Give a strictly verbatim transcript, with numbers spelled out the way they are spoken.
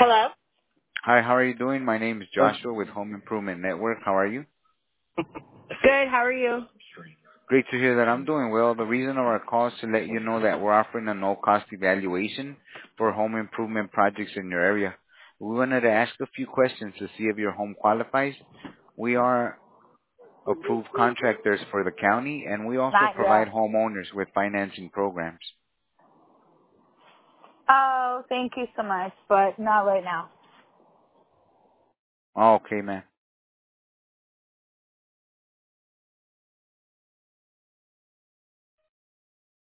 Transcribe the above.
Hello? Hi, how are you doing? My name is Joshua with Home Improvement Network. How are you? Good, how are you? Great to hear that I'm doing well. The reason of our call is to let you know that we're offering a no-cost evaluation for home improvement projects in your area. We wanted to ask a few questions to see if your home qualifies. We are approved contractors for the county, and we also Not provide yet. homeowners with financing programs. Oh, thank you so much, but not right now. Okay, man.